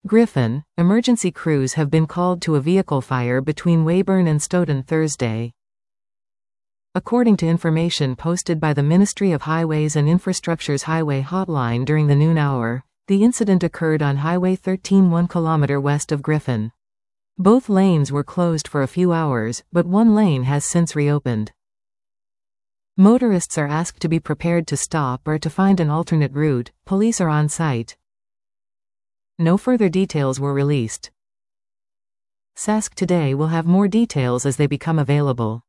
Griffin, emergency crews have been called to a vehicle fire between Weyburn and Stoughton Thursday. According to information posted by the Ministry of Highways and Infrastructure's Highway Hotline during the noon hour, the incident occurred on Highway 13 1 km west of Griffin. Both lanes were closed for a few hours, but one lane has since reopened. Motorists are asked to be prepared to stop or to find an alternate route. Police are on site. No further details were released. Sask Today will have more details as they become available.